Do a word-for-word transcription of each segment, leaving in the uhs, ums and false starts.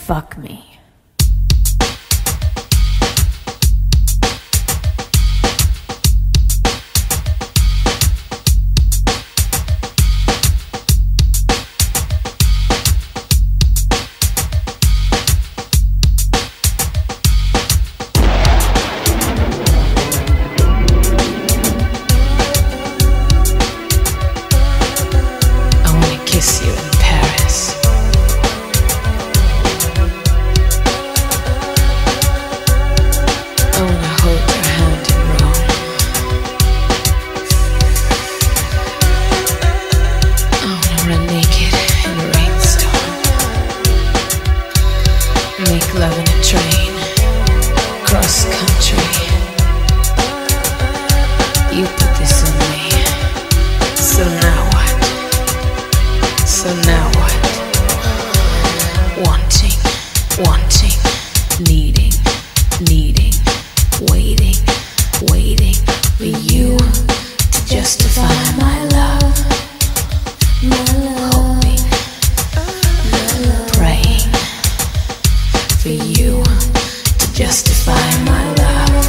Fuck me. Kiss you in Paris. I wanna hold your hand in Rome. I wanna run naked in a rainstorm. Make love in a train, cross country. You put this on me, so now what? So now what? Wanting, wanting, needing, needing, waiting, waiting for you to justify my love. My love. Hoping, praying for you to justify my love.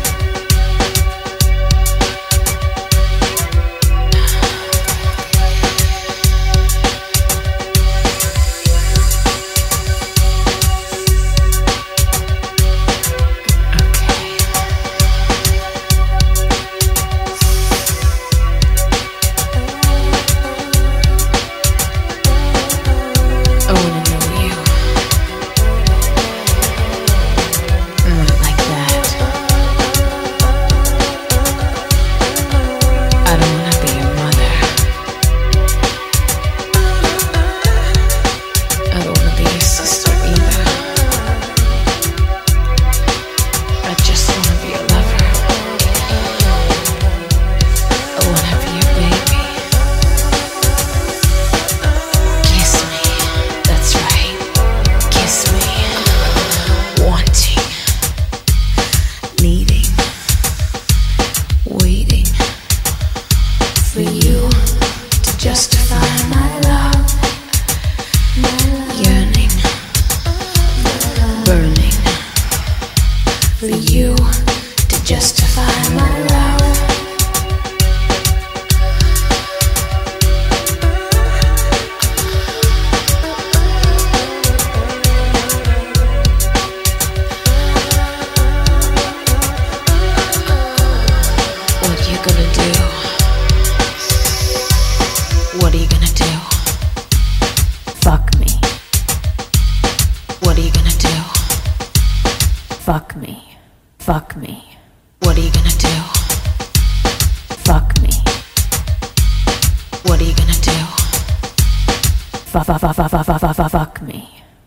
Fuck me. Fuck me. What are you gonna do? Fuck me. What are you gonna do? Fuck, fuck, fuck, fuck, fuck, fuck, fuck, fuck me.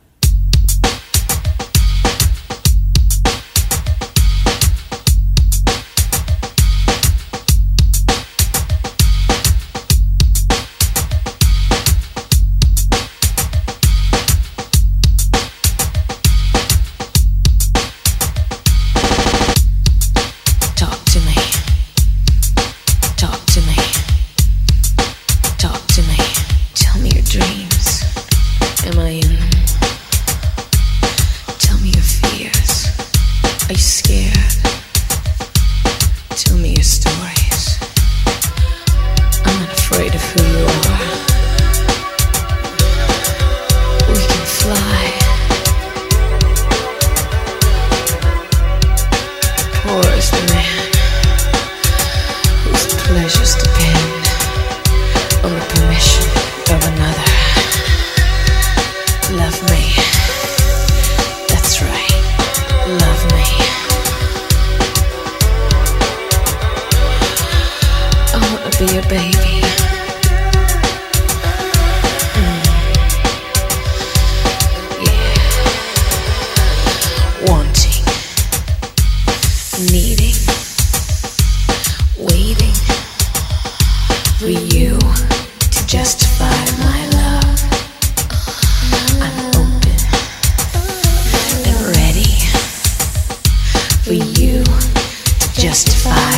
Be a baby. Mm. Yeah. Wanting, needing, waiting for you to justify my love. I'm open and ready for you to justify